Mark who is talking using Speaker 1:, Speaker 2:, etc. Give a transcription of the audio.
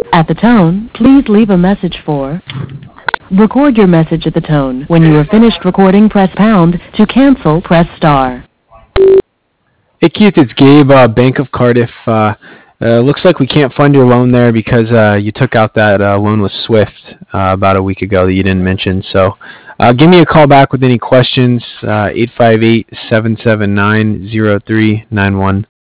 Speaker 1: At the tone, please leave a message for... Record your message at the tone. When you are finished recording, press pound. To cancel, press star.
Speaker 2: Hey Keith, it's Gabe, Bank of Cardiff. Looks like we can't fund your loan there because you took out that loan with Swift about a week ago that you didn't mention. So give me a call back with any questions, 858-779-0391.